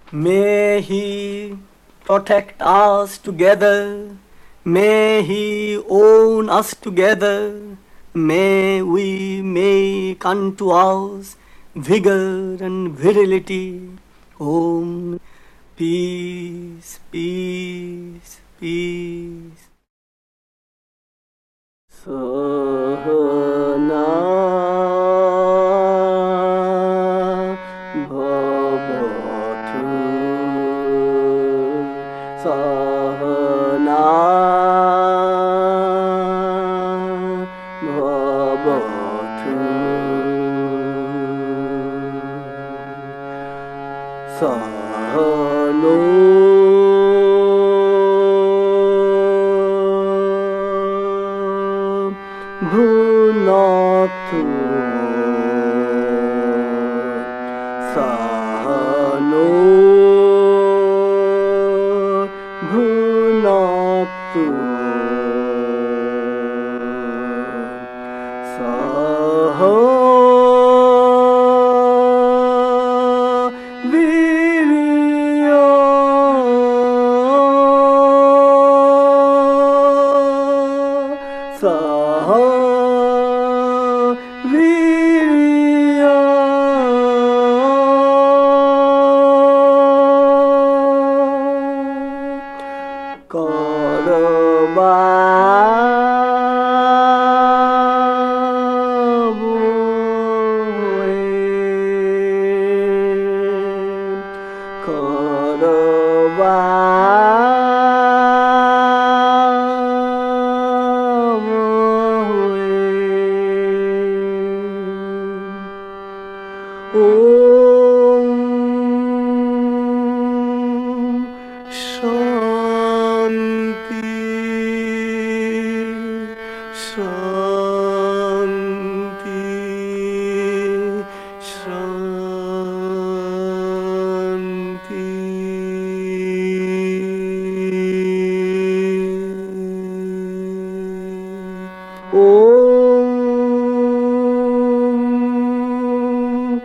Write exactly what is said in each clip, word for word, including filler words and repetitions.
May He protect us together. May He own us together. May we make unto us vigor and virility. Om, peace, peace, peace. Sahana bhavatu, Sahana bhavatu, Sahano bhunaktu, Sahano bhunaktu, Saha virya Saha virya Om Shanti Shanti Shanti. Om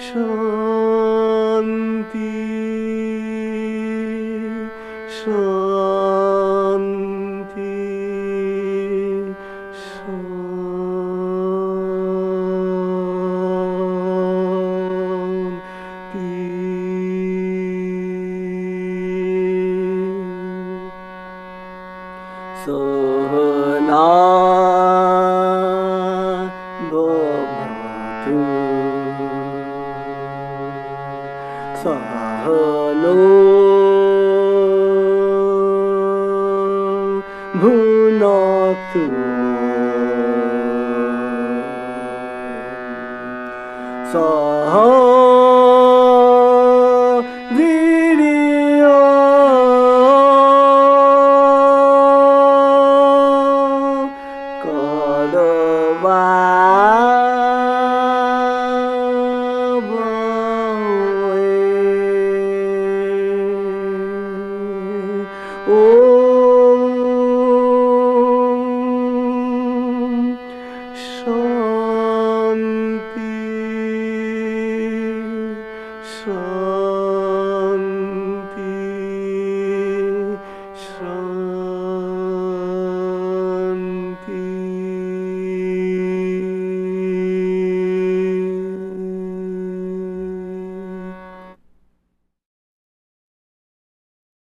Shanti Shanti Shanti. Sahana bhavatu, Sahano bhunaktu, Saha virya Oh